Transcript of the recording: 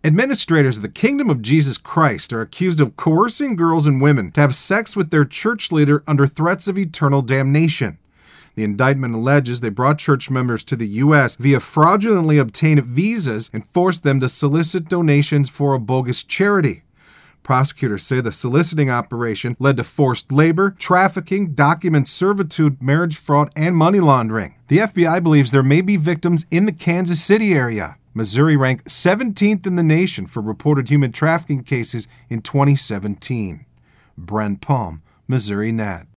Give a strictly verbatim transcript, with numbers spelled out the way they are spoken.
Administrators of the Kingdom of Jesus Christ are accused of coercing girls and women to have sex with their church leader under threats of eternal damnation. The indictment alleges they brought church members to the U S via fraudulently obtained visas and forced them to solicit donations for a bogus charity. Prosecutors say the soliciting operation led to forced labor, trafficking, document servitude, marriage fraud, and money laundering. The F B I believes there may be victims in the Kansas City area. Missouri ranked seventeenth in the nation for reported human trafficking cases in twenty seventeen. Brent Palm, Missouri Net.